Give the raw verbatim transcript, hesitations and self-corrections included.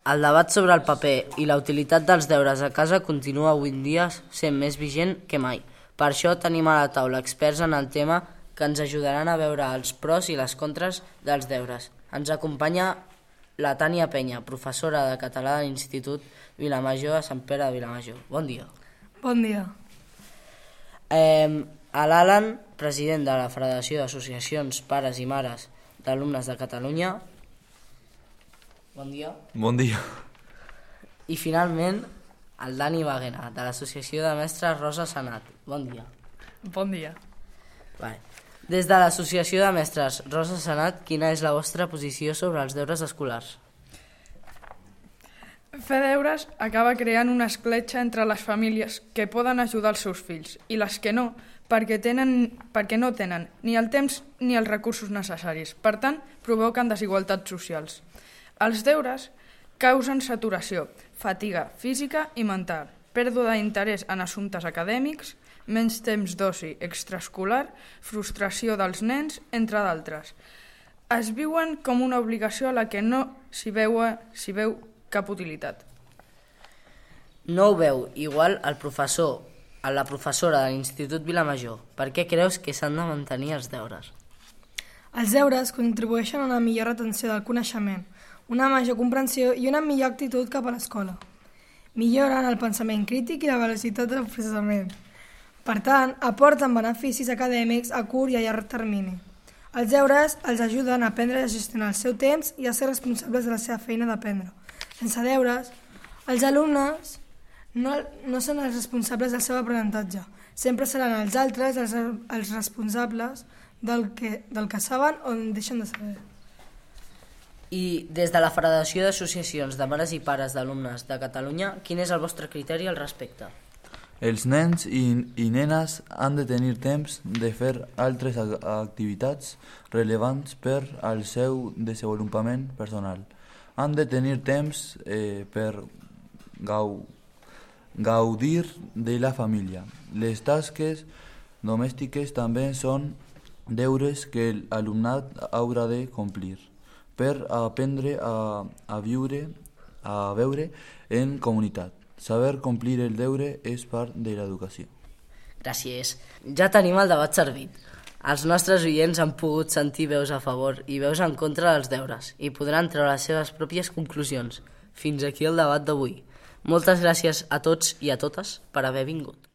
El debat sobre el paper i la utilitat dels deures a casa continua avui en dia sent més vigent que mai. Per això tenim a la taula experts en el tema que ens ajudaran a veure els pros i les contres dels deures. Ens acompanya la Tània Penya, professora de català de l'Institut Vilamajor de Sant Pere de Vilamajor. Bon dia. Bon dia. Eh, a l'Alan, president de la Federació d'Associacions Pares i Mares d'Alumnes de Catalunya. Bon dia. Bon dia. I finalment, el Dani Baguena, de l'Associació de Mestres Rosa Sanat. Bon dia. Bon dia. Vale. Des de l'Associació de Mestres Rosa Sanat, quina és la vostra posició sobre els deures escolars? Fer deures acaba creant una escletxa entre les famílies que poden ajudar els seus fills i les que no, perquè, tenen, perquè no tenen ni el temps ni els recursos necessaris. Per tant, provoquen desigualtats socials. Els deures causen saturació, fatiga física i mental, pèrdua d'interès en assumptes acadèmics, menys temps d'oci extraescolar, frustració dels nens, entre d'altres. Es viuen com una obligació a la que no s'hi veu, s'hi veu cap utilitat. No ho veu igual el professor, a la professora de l'Institut Vilamajor. Per què creus que s'han de mantenir els deures? Els deures contribueixen a una millor retenció del coneixement, una major comprensió i una millor actitud cap a l'escola. Milloren el pensament crític i la velocitat del processament. Per tant, aporten beneficis acadèmics a curt i a llarg termini. Els deures els ajuden a aprendre a gestionar el seu temps i a ser responsables de la seva feina d'aprendre. Sense deures, els alumnes no, no són els responsables del seu aprenentatge. Sempre seran els altres els, els responsables del que, del que saben o deixen de saber. I des de la Federació d'Associacions de Mares i Pares d'Alumnes de Catalunya, quin és el vostre criteri al respecte? Els nens i, i nenes han de tenir temps de fer altres activitats rellevants per al seu desenvolupament personal. Han de tenir temps eh, per gau, gaudir de la família. Les tasques domèstiques també són deures que l'alumnat haurà de complir per aprendre a, a viure, a veure en comunitat. Saber complir el deure és part de l'educació. Gràcies. Ja tenim el debat servit. Els nostres oients han pogut sentir veus a favor i veus en contra dels deures i podran treure les seves pròpies conclusions. Fins aquí el debat d'avui. Moltes gràcies a tots i a totes per haver vingut.